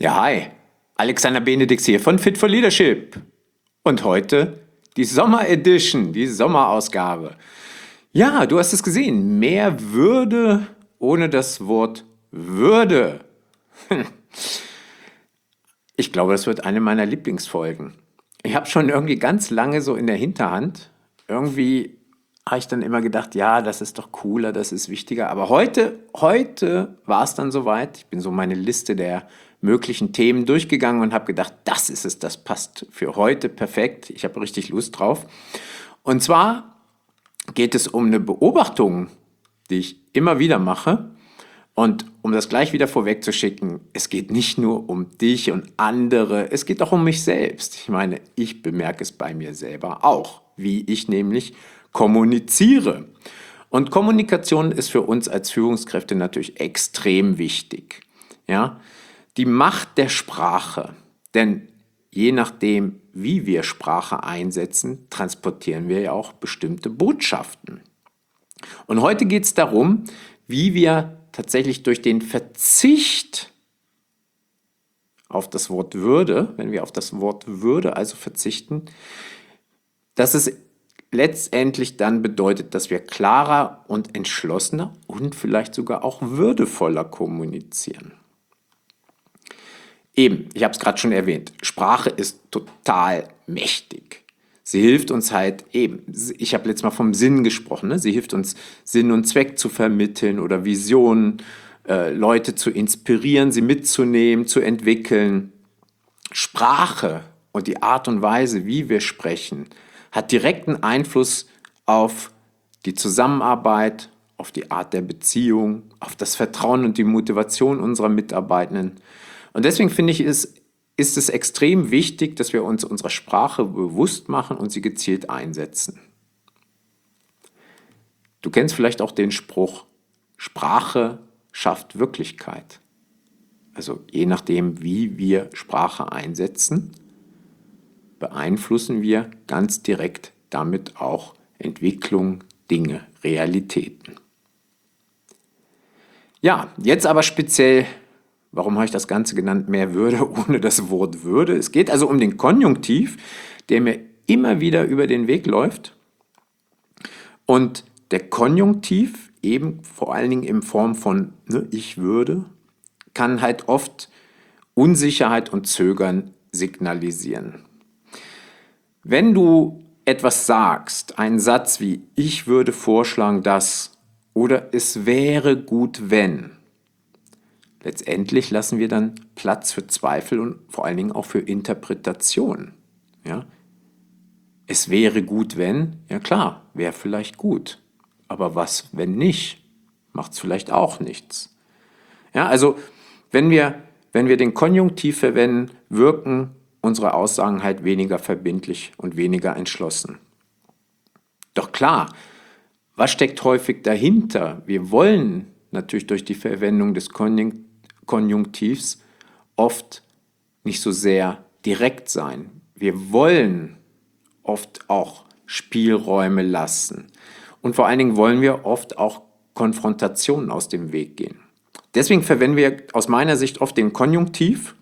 Ja, hi. Alexander Benedix hier von Fit for Leadership. Und heute die Sommer Edition, die Sommerausgabe. Ja, du hast es gesehen. Mehr Würde ohne das Wort Würde. Ich glaube, das wird eine meiner Lieblingsfolgen. Ich habe schon irgendwie ganz lange so in der Hinterhand. Irgendwie habe ich dann immer gedacht, ja, das ist doch cooler, das ist wichtiger. Aber heute war es dann soweit. Ich bin so meine Liste der möglichen Themen durchgegangen und habe gedacht, das ist es, das passt für heute perfekt. Ich habe richtig Lust drauf. Und zwar geht es um eine Beobachtung, die ich immer wieder mache. Und um das gleich wieder vorwegzuschicken, es geht nicht nur um dich und andere, es geht auch um mich selbst. Ich meine, ich bemerke es bei mir selber auch, wie ich nämlich kommuniziere. Und Kommunikation ist für uns als Führungskräfte natürlich extrem wichtig. Ja? Die Macht der Sprache, denn je nachdem, wie wir Sprache einsetzen, transportieren wir ja auch bestimmte Botschaften. Und heute geht es darum, wie wir tatsächlich durch den Verzicht auf das Wort Würde, wenn wir auf das Wort Würde also verzichten, dass es letztendlich dann bedeutet, dass wir klarer und entschlossener und vielleicht sogar auch würdevoller kommunizieren. Eben, ich habe es gerade schon erwähnt, Sprache ist total mächtig. Sie hilft uns halt eben, ich habe letztes Mal vom Sinn gesprochen, ne? Sie hilft uns, Sinn und Zweck zu vermitteln oder Visionen, Leute zu inspirieren, sie mitzunehmen, zu entwickeln. Sprache und die Art und Weise, wie wir sprechen, hat direkten Einfluss auf die Zusammenarbeit, auf die Art der Beziehung, auf das Vertrauen und die Motivation unserer Mitarbeitenden. Und deswegen finde ich, ist es extrem wichtig, dass wir uns unserer Sprache bewusst machen und sie gezielt einsetzen. Du kennst vielleicht auch den Spruch, Sprache schafft Wirklichkeit. Also je nachdem, wie wir Sprache einsetzen, beeinflussen wir ganz direkt damit auch Entwicklung, Dinge, Realitäten. Ja, jetzt aber speziell, warum habe ich das Ganze genannt, mehr Würde ohne das Wort Würde? Es geht also um den Konjunktiv, der mir immer wieder über den Weg läuft. Und der Konjunktiv, eben vor allen Dingen in Form von ich würde, kann halt oft Unsicherheit und Zögern signalisieren. Wenn du etwas sagst, einen Satz wie ich würde vorschlagen, dass oder es wäre gut, wenn, letztendlich lassen wir dann Platz für Zweifel und vor allen Dingen auch für Interpretation. Ja? Es wäre gut, wenn, ja klar, wäre vielleicht gut. Aber was, wenn nicht? Macht es vielleicht auch nichts. Ja, also wenn wir den Konjunktiv verwenden, wirken unsere Aussagen halt weniger verbindlich und weniger entschlossen. Doch klar, was steckt häufig dahinter? Wir wollen natürlich durch die Verwendung des Konjunktivs oft nicht so sehr direkt sein. Wir wollen oft auch Spielräume lassen. Und vor allen Dingen wollen wir oft auch Konfrontationen aus dem Weg gehen. Deswegen verwenden wir aus meiner Sicht oft den Konjunktiv.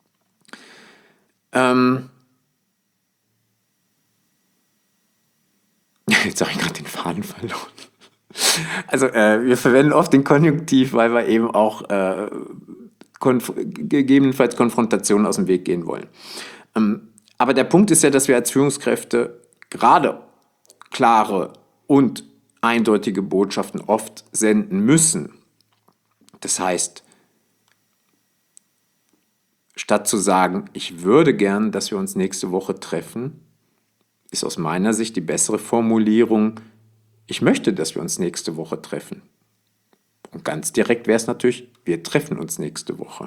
Jetzt habe ich gerade den Faden verloren. Also wir verwenden oft den Konjunktiv, weil wir eben auch gegebenenfalls Konfrontationen aus dem Weg gehen wollen. Aber der Punkt ist ja, dass wir als Führungskräfte gerade klare und eindeutige Botschaften oft senden müssen. Das heißt, statt zu sagen, ich würde gern, dass wir uns nächste Woche treffen, ist aus meiner Sicht die bessere Formulierung, ich möchte, dass wir uns nächste Woche treffen. Und ganz direkt wäre es natürlich, wir treffen uns nächste Woche.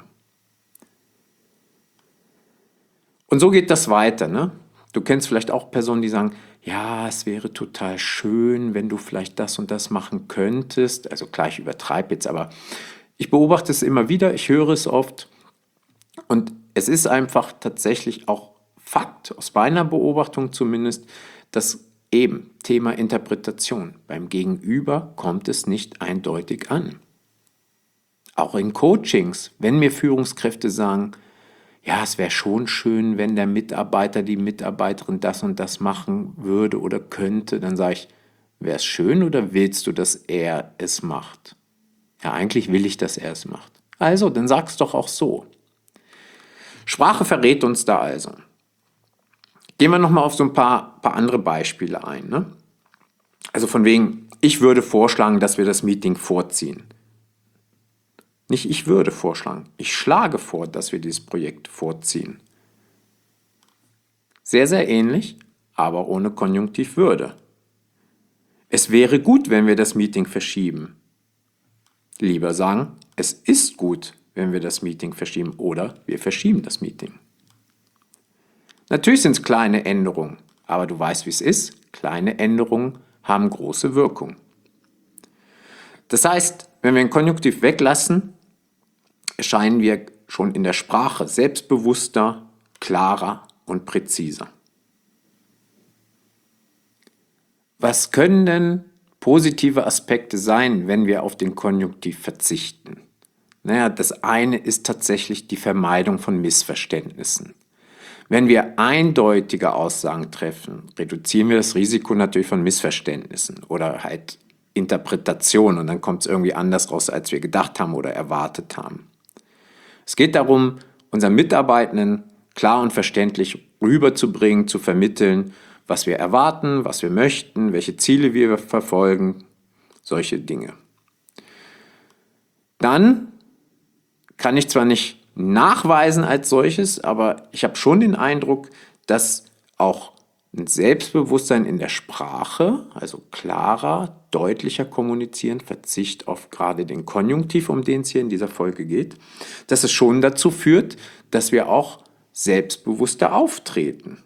Und so geht das weiter, ne? Du kennst vielleicht auch Personen, die sagen, ja, es wäre total schön, wenn du vielleicht das und das machen könntest. Also klar, ich übertreibe jetzt, aber ich beobachte es immer wieder, ich höre es oft. Und es ist einfach tatsächlich auch Fakt, aus meiner Beobachtung zumindest, dass eben Thema Interpretation beim Gegenüber kommt es nicht eindeutig an. Auch in Coachings, wenn mir Führungskräfte sagen, ja, es wäre schon schön, wenn der Mitarbeiter, die Mitarbeiterin das und das machen würde oder könnte, dann sage ich, wäre es schön oder willst du, dass er es macht? Ja, eigentlich will ich, dass er es macht. Also, dann sag's doch auch so. Sprache verrät uns da also. Gehen wir nochmal auf so ein paar andere Beispiele ein. Ne? Also von wegen, ich würde vorschlagen, dass wir das Meeting vorziehen. Nicht ich würde vorschlagen, ich schlage vor, dass wir dieses Projekt vorziehen. Sehr, sehr ähnlich, aber ohne Konjunktiv würde. Es wäre gut, wenn wir das Meeting verschieben. Lieber sagen, es ist gut, wenn wir das Meeting verschieben oder wir verschieben das Meeting. Natürlich sind es kleine Änderungen, aber du weißt, wie es ist. Kleine Änderungen haben große Wirkung. Das heißt, wenn wir den Konjunktiv weglassen, erscheinen wir schon in der Sprache selbstbewusster, klarer und präziser. Was können denn positive Aspekte sein, wenn wir auf den Konjunktiv verzichten? Naja, das eine ist tatsächlich die Vermeidung von Missverständnissen. Wenn wir eindeutige Aussagen treffen, reduzieren wir das Risiko natürlich von Missverständnissen oder halt Interpretation und dann kommt es irgendwie anders raus, als wir gedacht haben oder erwartet haben. Es geht darum, unseren Mitarbeitenden klar und verständlich rüberzubringen, zu vermitteln, was wir erwarten, was wir möchten, welche Ziele wir verfolgen, solche Dinge. Dann kann ich zwar nicht nachweisen als solches, aber ich habe schon den Eindruck, dass auch ein Selbstbewusstsein in der Sprache, also klarer, deutlicher kommunizieren, Verzicht auf gerade den Konjunktiv, um den es hier in dieser Folge geht, dass es schon dazu führt, dass wir auch selbstbewusster auftreten.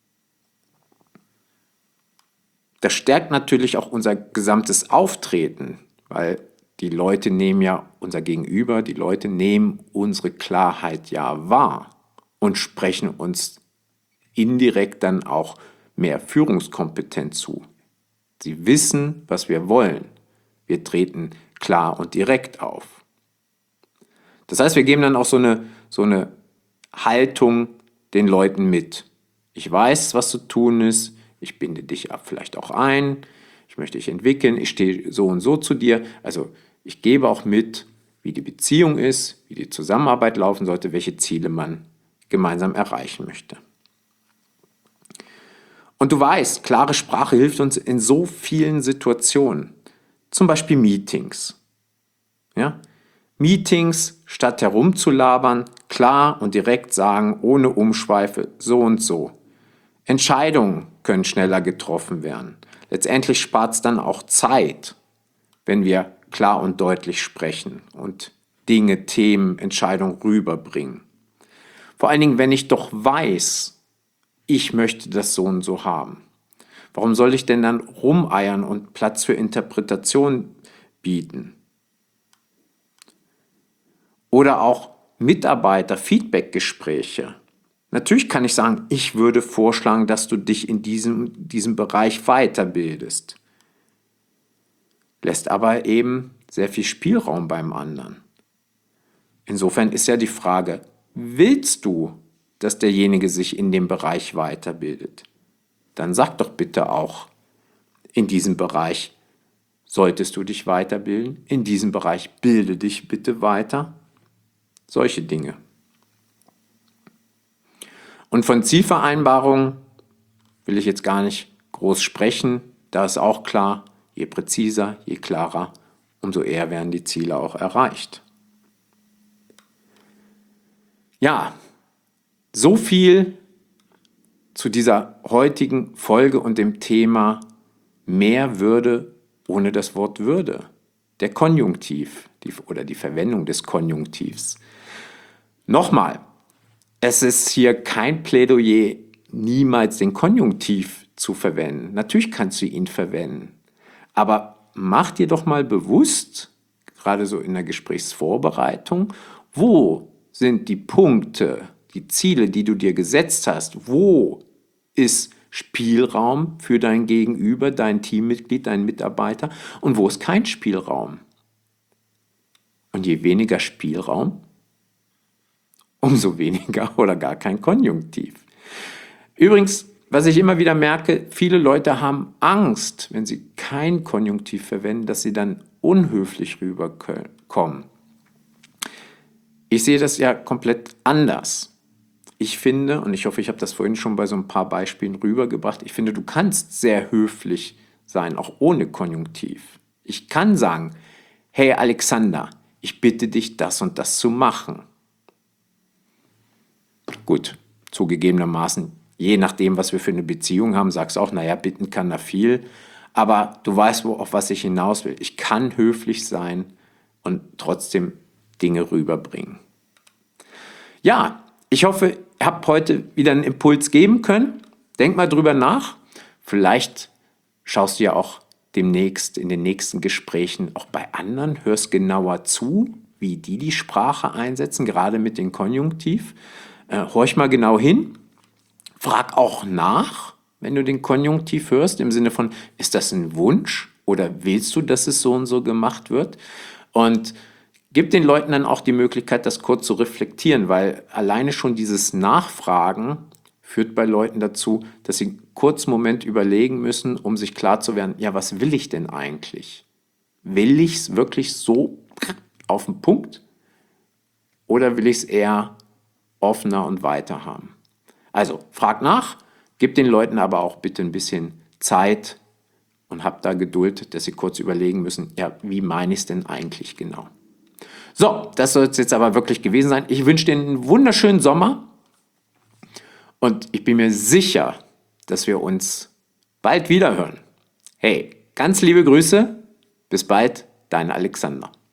Das stärkt natürlich auch unser gesamtes Auftreten, weil die Leute nehmen ja unser Gegenüber, die Leute nehmen unsere Klarheit ja wahr und sprechen uns indirekt dann auch mehr Führungskompetenz zu. Sie wissen, was wir wollen. Wir treten klar und direkt auf. Das heißt, wir geben dann auch so eine Haltung den Leuten mit. Ich weiß, was zu tun ist. Ich binde dich vielleicht auch ein. Ich möchte dich entwickeln. Ich stehe so und so zu dir. Also ich gebe auch mit, wie die Beziehung ist, wie die Zusammenarbeit laufen sollte, welche Ziele man gemeinsam erreichen möchte. Und du weißt, klare Sprache hilft uns in so vielen Situationen. Zum Beispiel Meetings. Ja? Meetings, statt herumzulabern, klar und direkt sagen, ohne Umschweife, so und so. Entscheidungen können schneller getroffen werden. Letztendlich spart es dann auch Zeit, wenn wir klar und deutlich sprechen und Dinge, Themen, Entscheidungen rüberbringen. Vor allen Dingen, wenn ich doch weiß, ich möchte das so und so haben. Warum soll ich denn dann rumeiern und Platz für Interpretation bieten? Oder auch Mitarbeiter-Feedback-Gespräche. Natürlich kann ich sagen, ich würde vorschlagen, dass du dich in diesem Bereich weiterbildest. Lässt aber eben sehr viel Spielraum beim anderen. Insofern ist ja die Frage, willst du, dass derjenige sich in dem Bereich weiterbildet? Dann sag doch bitte auch, in diesem Bereich solltest du dich weiterbilden, in diesem Bereich bilde dich bitte weiter. Solche Dinge. Und von Zielvereinbarungen will ich jetzt gar nicht groß sprechen. Da ist auch klar, je präziser, je klarer, umso eher werden die Ziele auch erreicht. Ja, so viel zu dieser heutigen Folge und dem Thema mehr Würde ohne das Wort Würde. Der Konjunktiv oder die Verwendung des Konjunktivs. Nochmal, es ist hier kein Plädoyer, niemals den Konjunktiv zu verwenden. Natürlich kannst du ihn verwenden, aber mach dir doch mal bewusst, gerade so in der Gesprächsvorbereitung, wo sind die Punkte, die Ziele, die du dir gesetzt hast, wo ist Spielraum für dein Gegenüber, dein Teammitglied, dein Mitarbeiter und wo ist kein Spielraum. Und je weniger Spielraum, umso weniger oder gar kein Konjunktiv. Übrigens, was ich immer wieder merke, viele Leute haben Angst, wenn sie kein Konjunktiv verwenden, dass sie dann unhöflich rüberkommen. Ich sehe das ja komplett anders. Ich finde, und ich hoffe, ich habe das vorhin schon bei so ein paar Beispielen rübergebracht, ich finde, du kannst sehr höflich sein, auch ohne Konjunktiv. Ich kann sagen, hey Alexander, ich bitte dich, das und das zu machen. Gut, zugegebenermaßen, je nachdem, was wir für eine Beziehung haben, sagst du auch, naja, bitten kann er viel, aber du weißt, auf was ich hinaus will. Ich kann höflich sein und trotzdem Dinge rüberbringen. Ja, ich hoffe, ihr habt heute wieder einen Impuls geben können. Denk mal drüber nach. Vielleicht schaust du ja auch demnächst in den nächsten Gesprächen auch bei anderen, hörst genauer zu, wie die Sprache einsetzen, gerade mit dem Konjunktiv. Horch mal genau hin. Frag auch nach, wenn du den Konjunktiv hörst, im Sinne von, ist das ein Wunsch oder willst du, dass es so und so gemacht wird? Und gib den Leuten dann auch die Möglichkeit, das kurz zu reflektieren, weil alleine schon dieses Nachfragen führt bei Leuten dazu, dass sie einen kurzen Moment überlegen müssen, um sich klar zu werden, ja, was will ich denn eigentlich? Will ich es wirklich so auf den Punkt oder will ich es eher offener und weiter haben? Also frag nach, gib den Leuten aber auch bitte ein bisschen Zeit und hab da Geduld, dass sie kurz überlegen müssen, ja, wie meine ich es denn eigentlich genau? So, das soll es jetzt aber wirklich gewesen sein. Ich wünsche dir einen wunderschönen Sommer und ich bin mir sicher, dass wir uns bald wieder hören. Hey, ganz liebe Grüße, bis bald, dein Alexander.